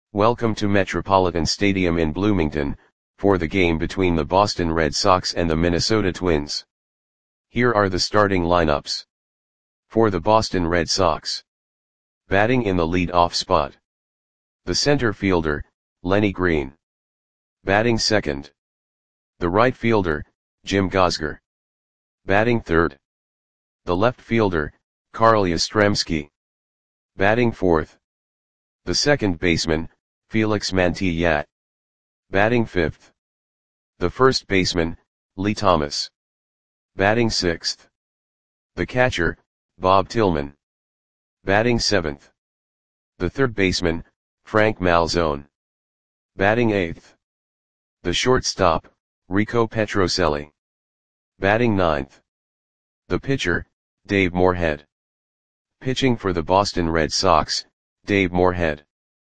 Welcome to Metropolitan Stadium in Bloomington, for the game between the Boston Red Sox and the Minnesota Twins. Here are the starting lineups. For the Boston Red Sox. Batting in the lead-off spot. The center fielder, Lenny Green. Batting second. The right fielder, Jim Gosger. Batting third. The left fielder, Carl Yastrzemski. Batting fourth. The second baseman, Felix Mantilla. Batting fifth. The first baseman, Lee Thomas. Batting sixth. The catcher, Bob Tillman. Batting seventh. The third baseman, Frank Malzone. Batting eighth. The shortstop, Rico Petrocelli. Batting ninth. The pitcher, Dave Moorhead. Pitching for the Boston Red Sox, Dave Moorhead.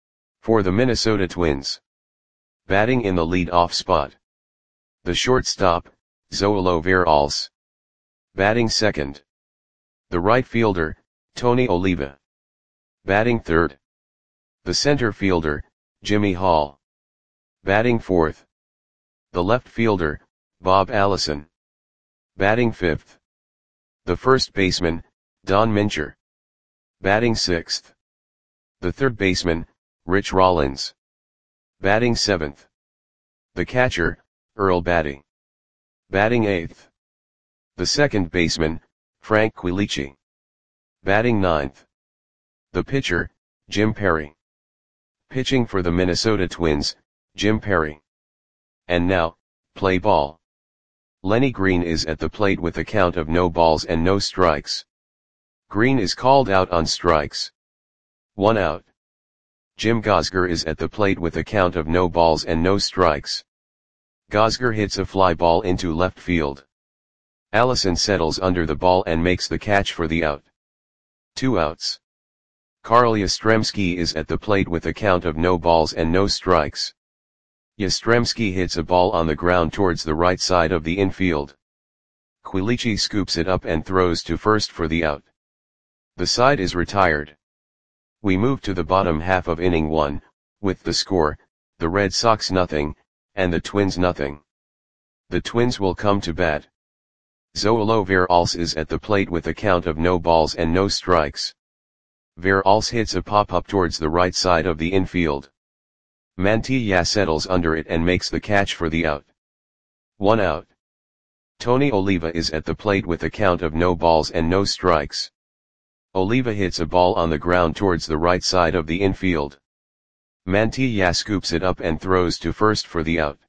For the Minnesota Twins. Batting in the lead-off spot. The shortstop, Zoilo Veralles. Batting second. The right fielder, Tony Oliva. Batting third. The center fielder, Jimmy Hall. Batting fourth. The left fielder, Bob Allison. Batting fifth. The first baseman, Don Mincher. Batting sixth. The third baseman, Rich Rollins. Batting seventh. The catcher, Earl Batty. Batting eighth. The second baseman, Frank Quilici. Batting ninth. The pitcher, Jim Perry. Pitching for the Minnesota Twins, Jim Perry. And now, play ball. Lenny Green is at the plate with a count of no balls and no strikes. Green is called out on strikes. 1 out. Jim Gosger is at the plate with a count of no balls and no strikes. Gosger hits a fly ball into left field. Allison settles under the ball and makes the catch for the out. 2 outs. Carl Yastrzemski is at the plate with a count of no balls and no strikes. Yastrzemski hits a ball on the ground towards the right side of the infield. Quilici scoops it up and throws to first for the out. The side is retired. We move to the bottom half of inning 1, with the score, the Red Sox nothing, and the Twins nothing. The Twins will come to bat. Zoilo Veralles is at the plate with a count of no balls and no strikes. Veralles hits a pop-up towards the right side of the infield. Mantilla settles under it and makes the catch for the out. 1 out. Tony Oliva is at the plate with a count of no balls and no strikes. Oliva hits a ball on the ground towards the right side of the infield. Mantilla scoops it up and throws to first for the out.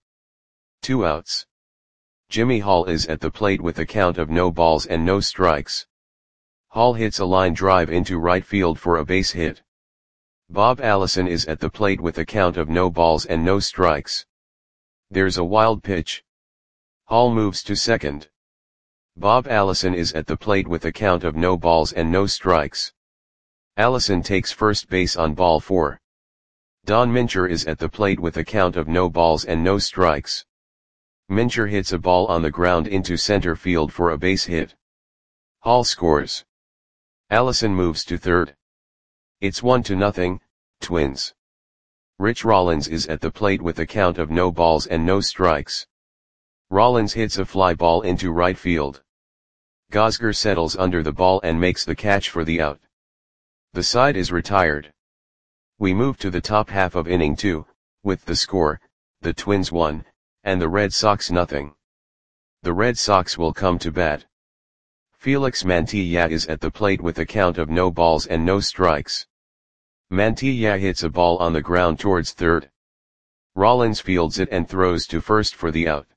2 outs. Jimmy Hall is at the plate with a count of no balls and no strikes. Hall hits a line drive into right field for a base hit. Bob Allison is at the plate with a count of no balls and no strikes. There's a wild pitch. Hall moves to second. Bob Allison is at the plate with a count of no balls and no strikes. Allison takes first base on ball 4. Don Mincher is at the plate with a count of no balls and no strikes. Mincher hits a ball on the ground into center field for a base hit. Hall scores. Allison moves to third. It's 1-0, Twins. Rich Rollins is at the plate with a count of no balls and no strikes. Rollins hits a fly ball into right field. Gosger settles under the ball and makes the catch for the out. The side is retired. We move to the top half of inning 2, with the score, the Twins 1, and the Red Sox nothing. The Red Sox will come to bat. Felix Mantilla is at the plate with a count of no balls and no strikes. Mantilla hits a ball on the ground towards third. Rollins fields it and throws to first for the out.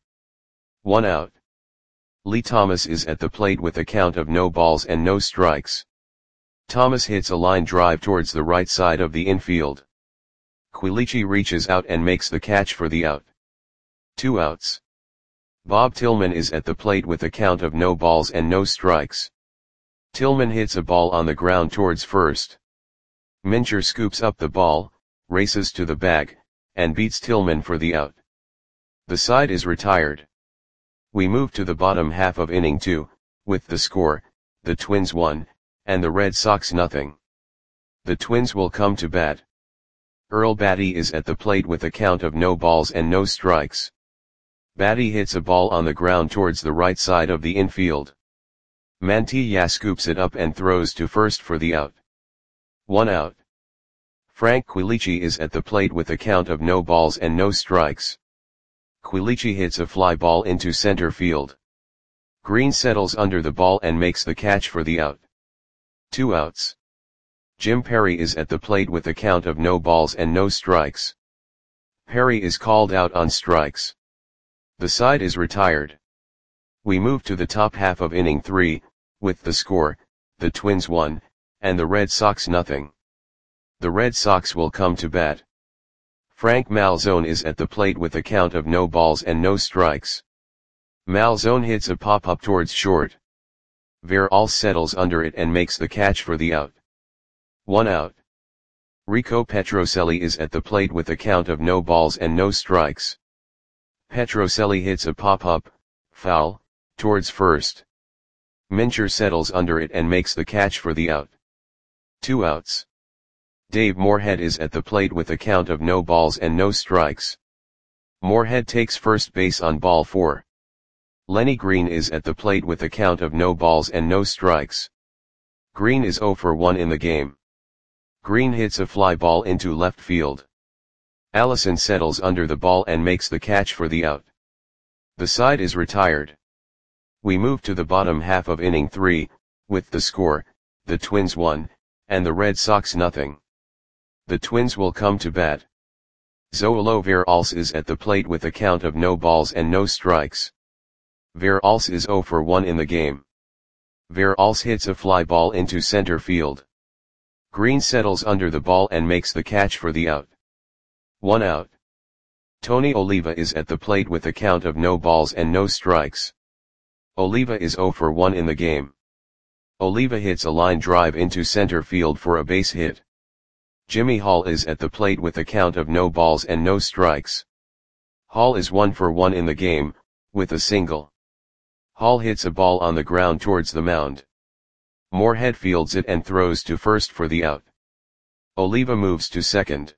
1 out. Lee Thomas is at the plate with a count of no balls and no strikes. Thomas hits a line drive towards the right side of the infield. Quilici reaches out and makes the catch for the out. 2 outs. Bob Tillman is at the plate with a count of no balls and no strikes. Tillman hits a ball on the ground towards first. Mincher scoops up the ball, races to the bag, and beats Tillman for the out. The side is retired. We move to the bottom half of inning 2, with the score, the Twins 1, and the Red Sox nothing. The Twins will come to bat. Earl Batty is at the plate with a count of no balls and no strikes. Batty hits a ball on the ground towards the right side of the infield. Mantilla scoops it up and throws to first for the out. 1 out. Frank Quilici is at the plate with a count of no balls and no strikes. Quilici hits a fly ball into center field. Green settles under the ball and makes the catch for the out. 2 outs. Jim Perry is at the plate with a count of no balls and no strikes. Perry is called out on strikes. The side is retired. We move to the top half of inning 3, with the score, the Twins 1, and the Red Sox nothing. The Red Sox will come to bat. Frank Malzone is at the plate with a count of no balls and no strikes. Malzone hits a pop-up towards short. Veralles settles under it and makes the catch for the out. 1 out. Rico Petrocelli is at the plate with a count of no balls and no strikes. Petrocelli hits a pop-up, foul, towards first. Mincher settles under it and makes the catch for the out. 2 outs. Dave Moorhead is at the plate with a count of no balls and no strikes. Moorhead takes first base on ball 4. Lenny Green is at the plate with a count of no balls and no strikes. Green is 0 for 1 in the game. Green hits a fly ball into left field. Allison settles under the ball and makes the catch for the out. The side is retired. We move to the bottom half of inning 3, with the score, the Twins 1, and the Red Sox nothing. The Twins will come to bat. Zoilo Veralles is at the plate with a count of no balls and no strikes. Veralles is 0 for 1 in the game. Veralles hits a fly ball into center field. Green settles under the ball and makes the catch for the out. 1 out. Tony Oliva is at the plate with a count of no balls and no strikes. Oliva is 0 for 1 in the game. Oliva hits a line drive into center field for a base hit. Jimmy Hall is at the plate with a count of no balls and no strikes. Hall is 1 for 1 in the game, with a single. Hall hits a ball on the ground towards the mound. Moorhead fields it and throws to first for the out. Oliva moves to second.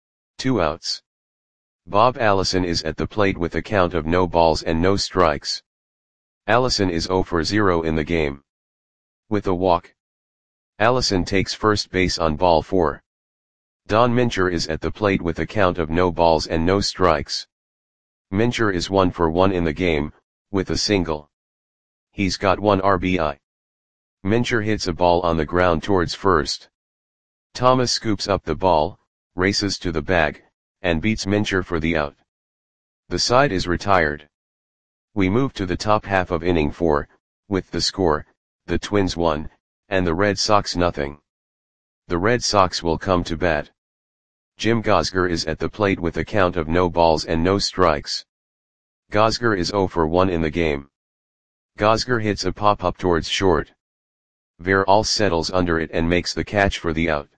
2 outs. Bob Allison is at the plate with a count of no balls and no strikes. Allison is 0 for 0 in the game. With a walk. Allison takes first base on ball 4. Don Mincher is at the plate with a count of no balls and no strikes. Mincher is 1 for 1 in the game, with a single. He's got 1 RBI. Mincher hits a ball on the ground towards first. Thomas scoops up the ball, races to the bag, and beats Mincher for the out. The side is retired. We move to the top half of inning 4, with the score, the Twins 1, and the Red Sox nothing. The Red Sox will come to bat. Jim Gosger is at the plate with a count of no balls and no strikes. Gosger is 0 for 1 in the game. Gosger hits a pop-up towards short. Veralles settles under it and makes the catch for the out.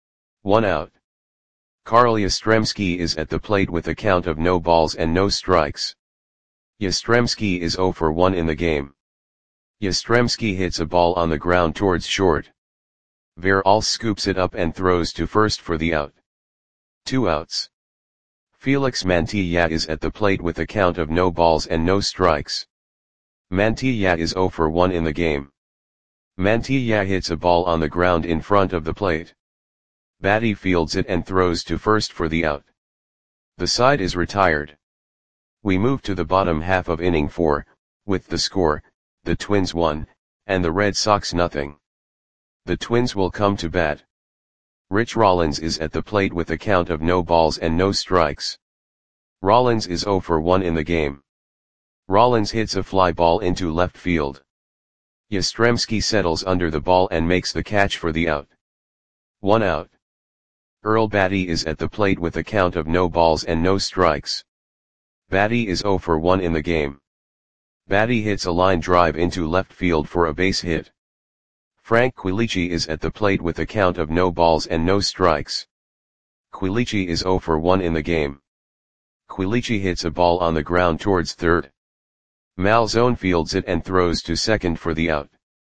1 out. Carl Yastrzemski is at the plate with a count of no balls and no strikes. Yastrzemski is 0 for 1 in the game. Yastrzemski hits a ball on the ground towards short. Veralles scoops it up and throws to first for the out. 2 outs. Felix Mantilla is at the plate with a count of no balls and no strikes. Mantilla is 0 for 1 in the game. Mantilla hits a ball on the ground in front of the plate. Batty fields it and throws to first for the out. The side is retired. We move to the bottom half of inning 4, with the score, the Twins 1, and the Red Sox nothing. The Twins will come to bat. Rich Rollins is at the plate with a count of no balls and no strikes. Rollins is 0 for 1 in the game. Rollins hits a fly ball into left field. Yastrzemski settles under the ball and makes the catch for the out. 1 out. Earl Batty is at the plate with a count of no balls and no strikes. Batty is 0 for 1 in the game. Batty hits a line drive into left field for a base hit. Frank Quilici is at the plate with a count of no balls and no strikes. Quilici is 0 for 1 in the game. Quilici hits a ball on the ground towards third. Malzone fields it and throws to second for the out.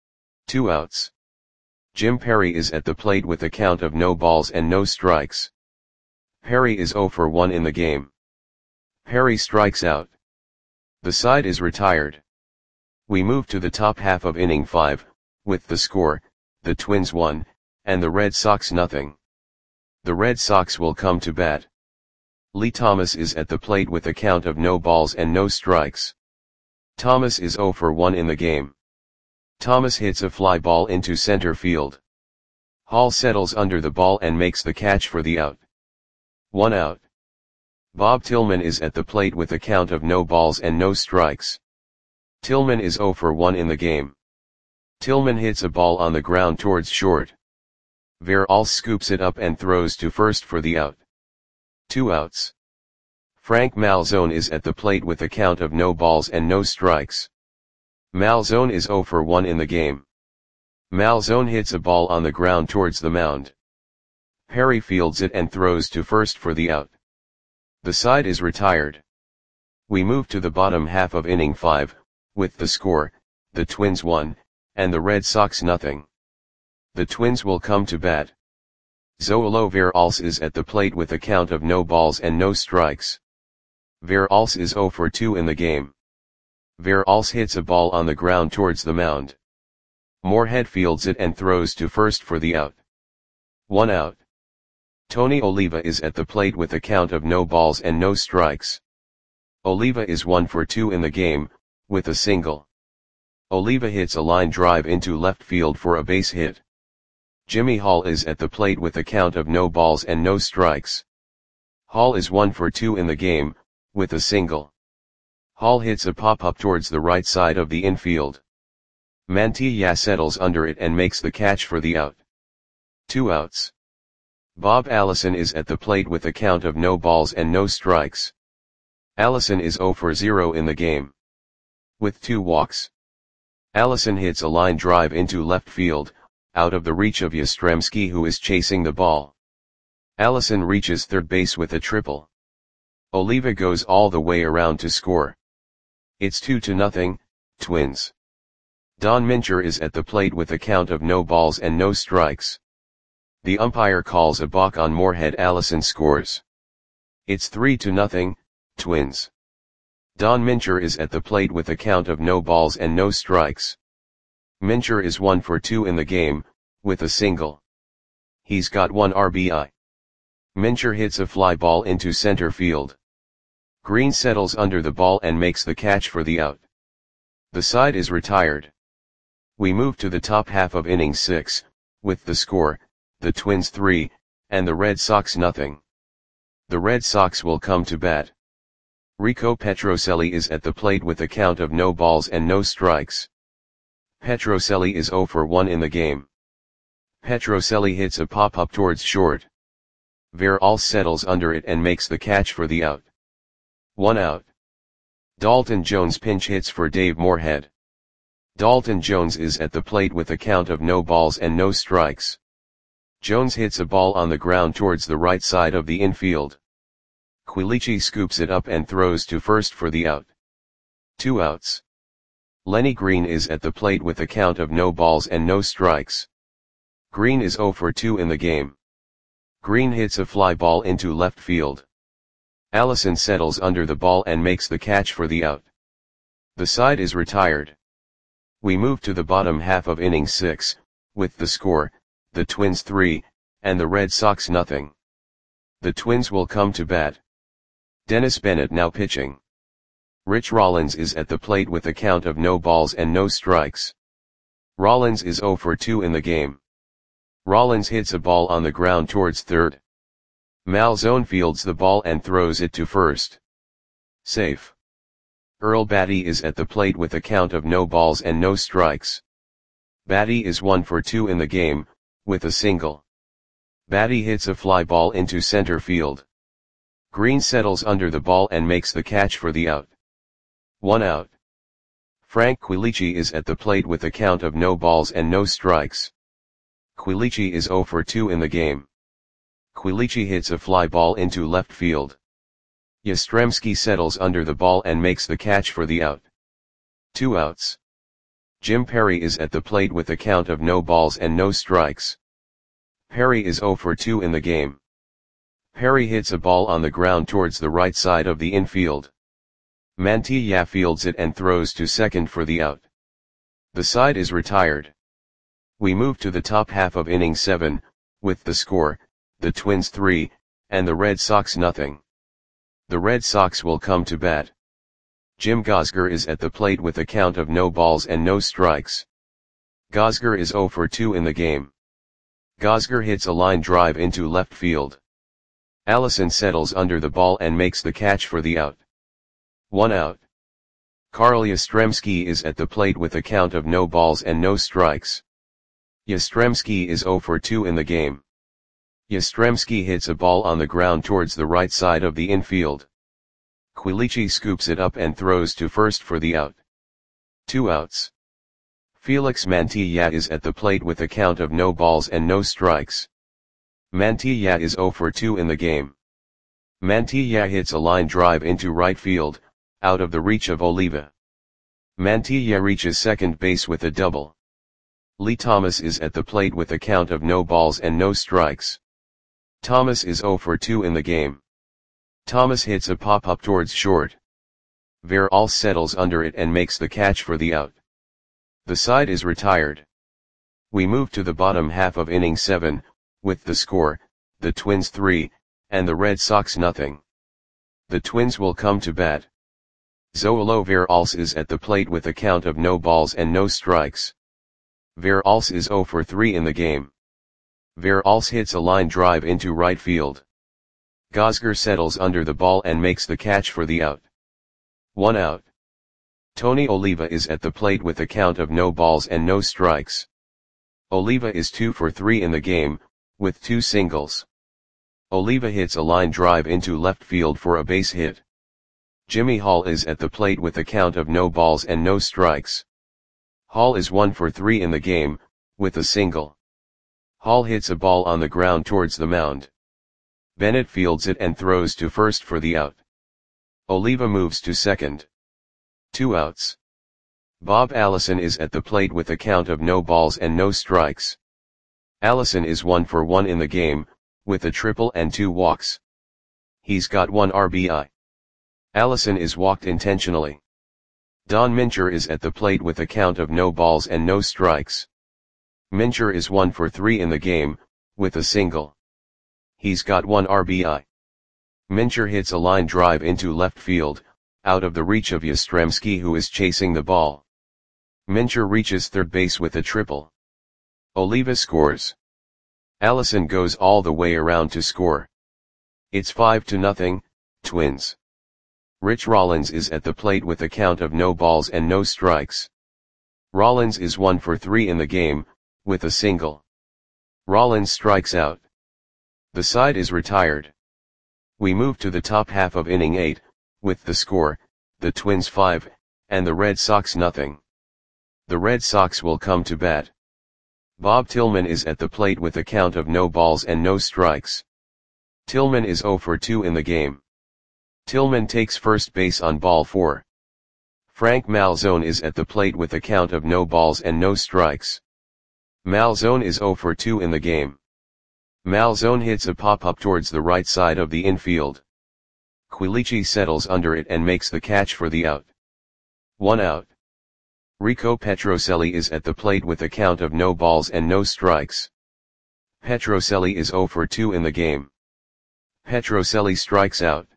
2 outs. Jim Perry is at the plate with a count of no balls and no strikes. Perry is 0 for 1 in the game. Perry strikes out. The side is retired. We move to the top half of inning 5, with the score, the Twins 1, and the Red Sox nothing. The Red Sox will come to bat. Lee Thomas is at the plate with a count of no balls and no strikes. Thomas is 0 for 1 in the game. Thomas hits a fly ball into center field. Hall settles under the ball and makes the catch for the out. 1 out. Bob Tillman is at the plate with a count of no balls and no strikes. Tillman is 0 for 1 in the game. Tillman hits a ball on the ground towards short. Veralls scoops it up and throws to first for the out. 2 outs. Frank Malzone is at the plate with a count of no balls and no strikes. Malzone is 0 for 1 in the game. Malzone hits a ball on the ground towards the mound. Perry fields it and throws to first for the out. The side is retired. We move to the bottom half of inning 5, with the score, the Twins 1, and the Red Sox nothing. The Twins will come to bat. Zoilo Veralls is at the plate with a count of no balls and no strikes. Veralls is 0 for 2 in the game. Veralls hits a ball on the ground towards the mound. Moorhead fields it and throws to first for the out. 1 out. Tony Oliva is at the plate with a count of no balls and no strikes. Oliva is 1 for 2 in the game, with a single. Oliva hits a line drive into left field for a base hit. Jimmy Hall is at the plate with a count of no balls and no strikes. Hall is 1 for 2 in the game, with a single. Hall hits a pop-up towards the right side of the infield. Mantilla settles under it and makes the catch for the out. 2 outs. Bob Allison is at the plate with a count of no balls and no strikes. Allison is 0 for 0 in the game. With 2 walks. Allison hits a line drive into left field, out of the reach of Yastrzemski, who is chasing the ball. Allison reaches third base with a triple. Oliva goes all the way around to score. It's 2-0, Twins. Don Mincher is at the plate with a count of no balls and no strikes. The umpire calls a balk on Moorhead. Allison scores. It's 3-0, Twins. Don Mincher is at the plate with a count of no balls and no strikes. Mincher is 1 for 2 in the game, with a single. He's got 1 RBI. Mincher hits a fly ball into center field. Green settles under the ball and makes the catch for the out. The side is retired. We move to the top half of inning 6, with the score, the Twins 3, and the Red Sox nothing. The Red Sox will come to bat. Rico Petrocelli is at the plate with a count of no balls and no strikes. Petrocelli is 0 for 1 in the game. Petrocelli hits a pop-up towards short. Veralls settles under it and makes the catch for the out. 1 out. Dalton Jones pinch hits for Dave Moorhead. Dalton Jones is at the plate with a count of no balls and no strikes. Jones hits a ball on the ground towards the right side of the infield. Quilici scoops it up and throws to first for the out. 2 outs. Lenny Green is at the plate with a count of no balls and no strikes. Green is 0 for 2 in the game. Green hits a fly ball into left field. Allison settles under the ball and makes the catch for the out. The side is retired. We move to the bottom half of inning 6, with the score, the Twins 3, and the Red Sox nothing. The Twins will come to bat. Dennis Bennett now pitching. Rich Rollins is at the plate with a count of no balls and no strikes. Rollins is 0 for 2 in the game. Rollins hits a ball on the ground towards third. Malzone fields the ball and throws it to first. Safe. Earl Batty is at the plate with a count of no balls and no strikes. Batty is 1 for 2 in the game, with a single. Batty hits a fly ball into center field. Green settles under the ball and makes the catch for the out. 1 out. Frank Quilici is at the plate with a count of no balls and no strikes. Quilici is 0 for 2 in the game. Quilici hits a fly ball into left field. Yastrzemski settles under the ball and makes the catch for the out. 2 outs. Jim Perry is at the plate with a count of no balls and no strikes. Perry is 0 for 2 in the game. Perry hits a ball on the ground towards the right side of the infield. Mantilla fields it and throws to second for the out. The side is retired. We move to the top half of inning 7, with the score, the Twins 3, and the Red Sox nothing. The Red Sox will come to bat. Jim Gosger is at the plate with a count of no balls and no strikes. Gosger is 0 for 2 in the game. Gosger hits a line drive into left field. Allison settles under the ball and makes the catch for the out. 1 out. Carl Yastrzemski is at the plate with a count of no balls and no strikes. Yastrzemski is 0 for 2 in the game. Yastrzemski hits a ball on the ground towards the right side of the infield. Quilici scoops it up and throws to first for the out. 2 outs. Felix Mantilla is at the plate with a count of no balls and no strikes. Mantilla is 0 for 2 in the game. Mantilla hits a line drive into right field, out of the reach of Oliva. Mantilla reaches second base with a double. Lee Thomas is at the plate with a count of no balls and no strikes. Thomas is 0 for 2 in the game. Thomas hits a pop-up towards short. Veralles settles under it and makes the catch for the out. The side is retired. We move to the bottom half of inning 7, with the score, the Twins 3, and the Red Sox nothing. The Twins will come to bat. Zoilo Veralles is at the plate with a count of no balls and no strikes. Veralles is 0 for 3 in the game. Veralles hits a line drive into right field. Gosger settles under the ball and makes the catch for the out. 1 out. Tony Oliva is at the plate with a count of no balls and no strikes. Oliva is 2 for 3 in the game, with 2 singles. Oliva hits a line drive into left field for a base hit. Jimmy Hall is at the plate with a count of no balls and no strikes. Hall is 1 for 3 in the game, with a single. Hall hits a ball on the ground towards the mound. Bennett fields it and throws to first for the out. Oliva moves to second. 2 outs. Bob Allison is at the plate with a count of no balls and no strikes. Allison is 1 for 1 in the game, with a triple and 2 walks. He's got 1 RBI. Allison is walked intentionally. Don Mincher is at the plate with a count of no balls and no strikes. Mincher is 1 for 3 in the game, with a single. He's got 1 RBI. Mincher hits a line drive into left field, out of the reach of Yastrzemski, who is chasing the ball. Mincher reaches third base with a triple. Oliva scores. Allison goes all the way around to score. It's 5-0, Twins. Rich Rollins is at the plate with a count of no balls and no strikes. Rollins is 1 for 3 in the game, with a single. Rollins strikes out. The side is retired. We move to the top half of inning 8, with the score, the Twins 5, and the Red Sox nothing. The Red Sox will come to bat. Bob Tillman is at the plate with a count of no balls and no strikes. Tillman is 0 for 2 in the game. Tillman takes first base on ball 4. Frank Malzone is at the plate with a count of no balls and no strikes. Malzone is 0 for 2 in the game. Malzone hits a pop-up towards the right side of the infield. Quilici settles under it and makes the catch for the out. 1 out. Rico Petrocelli is at the plate with a count of no balls and no strikes. Petrocelli is 0 for 2 in the game. Petrocelli strikes out.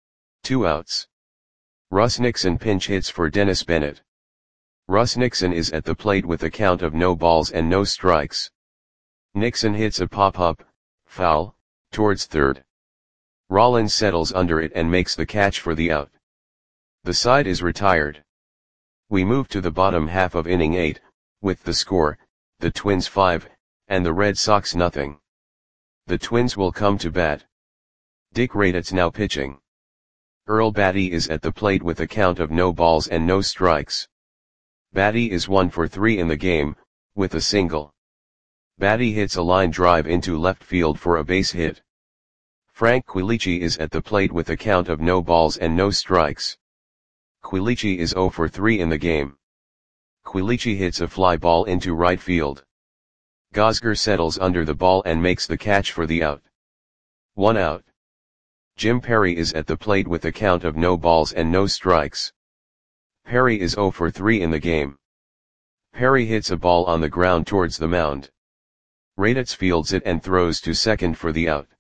2 outs. Russ Nixon pinch hits for Dennis Bennett. Russ Nixon is at the plate with a count of no balls and no strikes. Nixon hits a pop-up, foul, towards third. Rollins settles under it and makes the catch for the out. The side is retired. We move to the bottom half of inning 8, with the score, the Twins 5, and the Red Sox nothing. The Twins will come to bat. Dick Raditz now pitching. Earl Batty is at the plate with a count of no balls and no strikes. Batty is 1 for 3 in the game, with a single. Batty hits a line drive into left field for a base hit. Frank Quilici is at the plate with a count of no balls and no strikes. Quilici is 0 for 3 in the game. Quilici hits a fly ball into right field. Gosger settles under the ball and makes the catch for the out. 1 out. Jim Perry is at the plate with a count of no balls and no strikes. Perry is 0 for 3 in the game. Perry hits a ball on the ground towards the mound. Raditz fields it and throws to second for the out.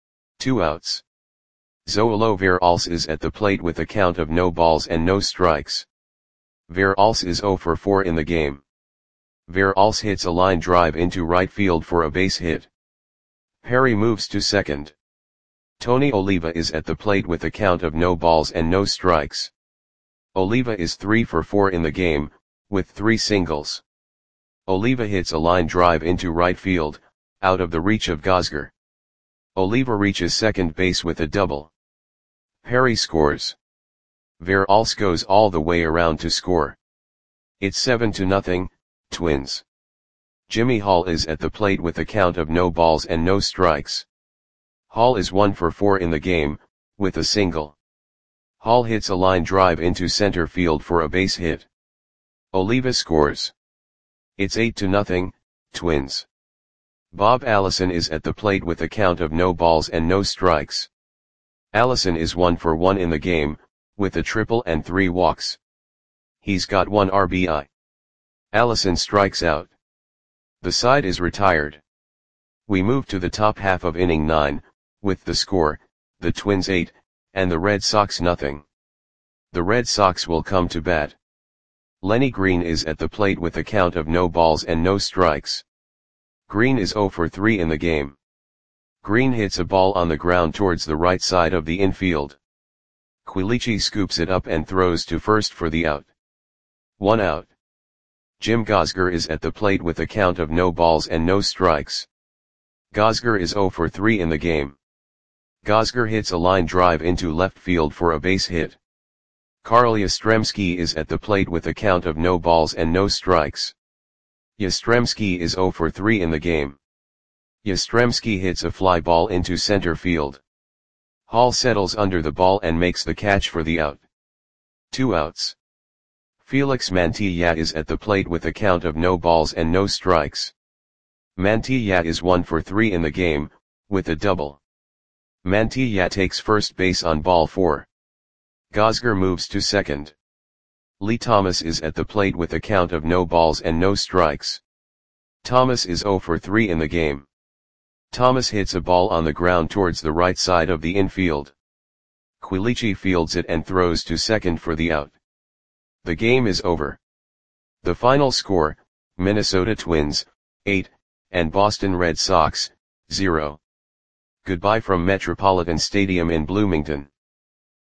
2 outs. Zoilo Veralce is at the plate with a count of no balls and no strikes. Veralce is 0 for 4 in the game. Veralce hits a line drive into right field for a base hit. Perry moves to second. Tony Oliva is at the plate with a count of no balls and no strikes. Oliva is 3 for 4 in the game, with 3 singles. Oliva hits a line drive into right field, out of the reach of Gosger. Oliva reaches second base with a double. Perry scores. Veralce goes all the way around to score. It's 7-0, Twins. Jimmy Hall is at the plate with a count of no balls and no strikes. Hall is 1 for 4 in the game, with a single. Hall hits a line drive into center field for a base hit. Oliva scores. It's 8-0, Twins. Bob Allison is at the plate with a count of no balls and no strikes. Allison is 1 for 1 in the game, with a triple and 3 walks. He's got 1 RBI. Allison strikes out. The side is retired. We move to the top half of inning 9, with the score, the Twins 8, and the Red Sox nothing. The Red Sox will come to bat. Lenny Green is at the plate with a count of no balls and no strikes. Green is 0 for 3 in the game. Green hits a ball on the ground towards the right side of the infield. Quilici scoops it up and throws to first for the out. 1 out. Jim Gosger is at the plate with a count of no balls and no strikes. Gosger is 0 for 3 in the game. Gosger hits a line drive into left field for a base hit. Carl Yastrzemski is at the plate with a count of no balls and no strikes. Yastrzemski is 0 for 3 in the game. Yastrzemski hits a fly ball into center field. Hall settles under the ball and makes the catch for the out. 2 outs. Felix Mantilla is at the plate with a count of no balls and no strikes. Mantilla is 1 for 3 in the game, with a double. Mantilla takes first base on ball 4. Gosger moves to second. Lee Thomas is at the plate with a count of no balls and no strikes. Thomas is 0 for 3 in the game. Thomas hits a ball on the ground towards the right side of the infield. Quilici fields it and throws to second for the out. The game is over. The final score, Minnesota Twins, 8, and Boston Red Sox, 0. Goodbye from Metropolitan Stadium in Bloomington.